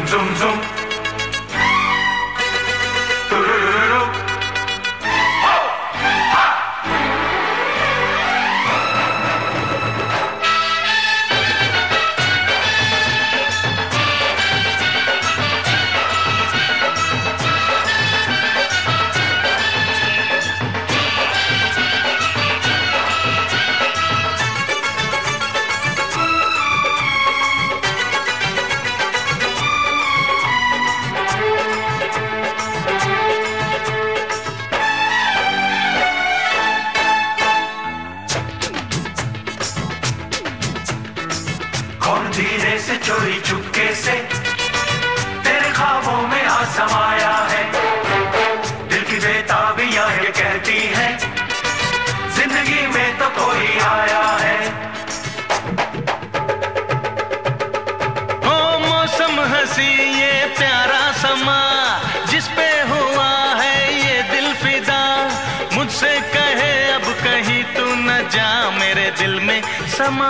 zum zum turururu ho ha कौन धीरे से चोरी चुपके से तेरे ख्वाबों में आ समाया है। दिल की बेताबियां ये कहती हैं जिंदगी में तो कोई आया है। ओ मौसम हंसी ये प्यारा समा जिस पे हुआ है ये दिल फिदा, मुझसे कहे अब कहीं तू न जा मेरे दिल में समा,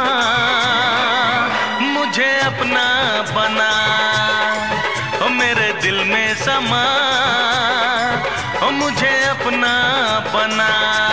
मुझे अपना बना ओ मेरे दिल में समा, ओ मुझे अपना बना।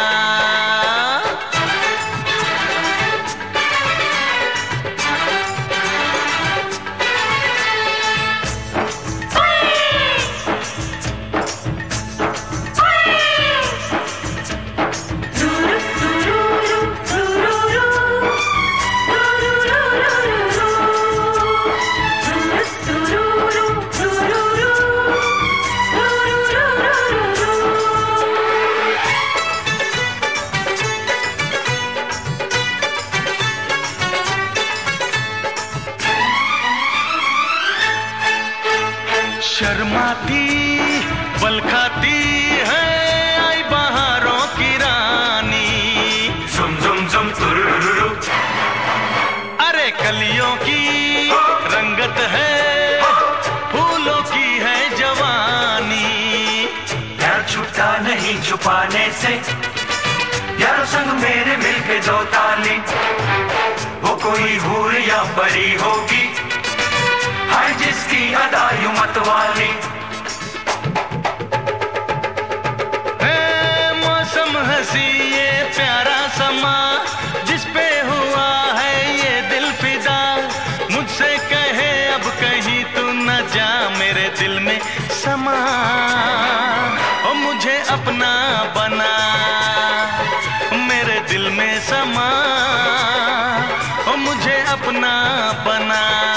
शर्माती बल खाती है आई बहारों की रानी, zum zum zum turururu अरे कलियों की रंगत है फूलों की है जवानी। प्यार छुपता नहीं छुपाने से, यारों संग मेरे मिलके दो ताली, वो कोई हूर या परी होगी हाय जिसकी अदा यूं मत वाली। मौसम हंसी ये प्यारा समा जिस पे हुआ है ये दिल फिदा, मुझसे कहे अब कहीं तू न जा मेरे दिल में समा, ओ मुझे अपना बना मेरे दिल में समा, ओ मुझे अपना बना।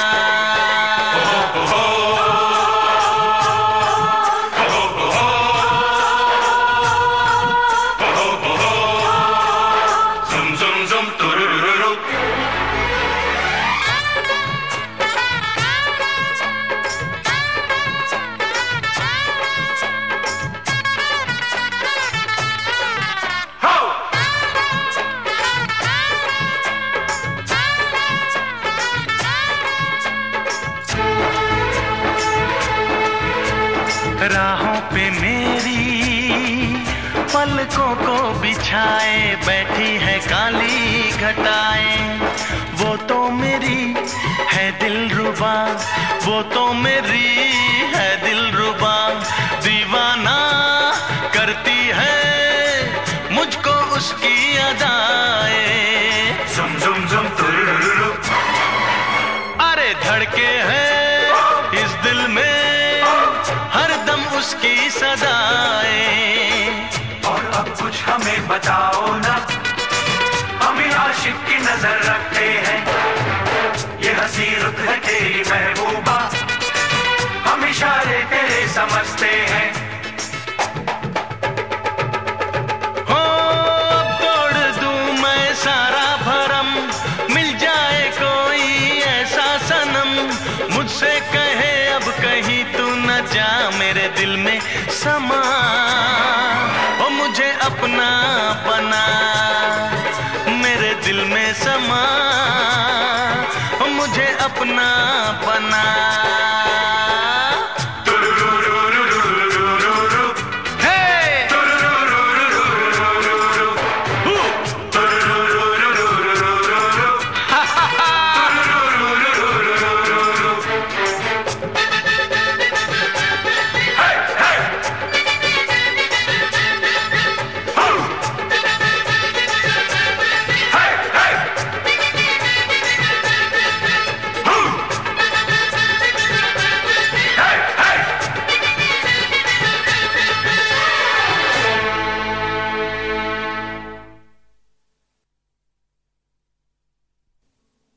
राहों पे मेरी पलकों को बिछाए बैठी है काली घटाएं, वो तो मेरी है दिलरुबा, वो तो मेरी है दिलरुबा, दीवाना करती है मुझको उसकी अदाएं। zum zum zum turururu अरे धड़के है इस दिल में हर दम उसकी सदाएं। और अब कुछ हमें बताओ ना, हम आशिक की नजर रखते हैं, ये हंसी रुत है तेरी महबूबा, हम इशारे तेरे समझते हैं। हो अब तोड़ दूं मैं सारा भरम, मिल जाए कोई ऐसा सनम, मुझसे कहे अब कहीं तू न जा मेरे दिल में समा, ओ मुझे अपना बना मेरे दिल में समा, ओ मुझे अपना बना।